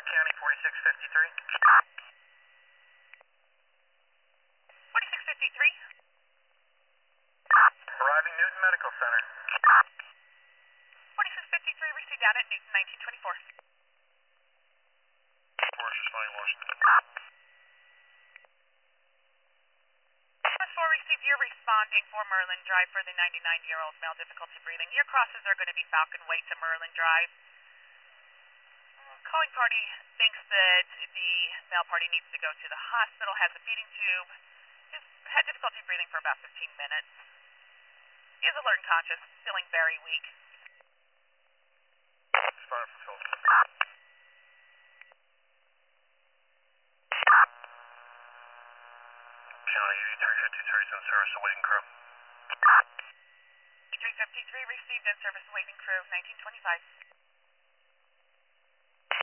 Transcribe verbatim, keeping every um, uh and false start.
County forty-six fifty-three. forty-six fifty-three. Arriving Newton Medical Center. forty-six fifty-three, received down at Newton, nineteen twenty-four. Forest responding Washington. Plus four, received, you're responding for Merlin Drive for the ninety-nine-year-old male, difficulty breathing. Your crosses are going to be Falcon Way to Merlin Drive. Calling party thinks that the male party needs to go to the hospital, has a feeding tube, has had difficulty breathing for about fifteen minutes. He is alert and conscious, feeling very weak. Responding from Phillips. County eighty-three fifty-three is in service, awaiting crew. three fifty-three, received in service, awaiting crew, nineteen twenty-five.